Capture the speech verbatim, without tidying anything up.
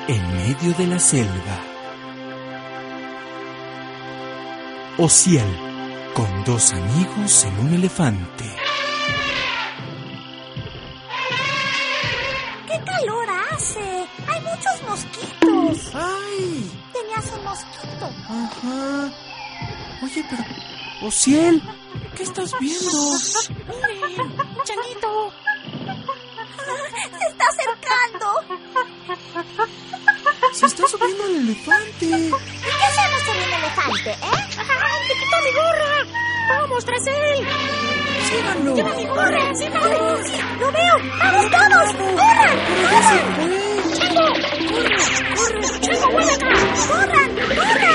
en medio de la selva. Ociel, con dos amigos en un elefante. ¡Qué calor hace! ¡Hay muchos mosquitos! ¡Ay! Tenías un mosquito. Ajá. Oye, pero... Ociel, ¿qué estás viendo? ¡Miren! ¡Changuito! ¡Se está acercando! Se está subiendo el elefante. ¿Y qué hacemos con un elefante, eh? ¡Ay, te quitó mi gorra! ¡Vamos tras él! ¡Síganlo! ¡Lleva mi gorra! ¡Síganlo! ¡Sí! ¡Lo veo! ¡Vamos todos! ¡Corran! ¡Pero ya se fue! ¡Chango! ¡Corre! ¡Corre! ¡Chango, vuelve acá! ¡Corran! ¡Corran!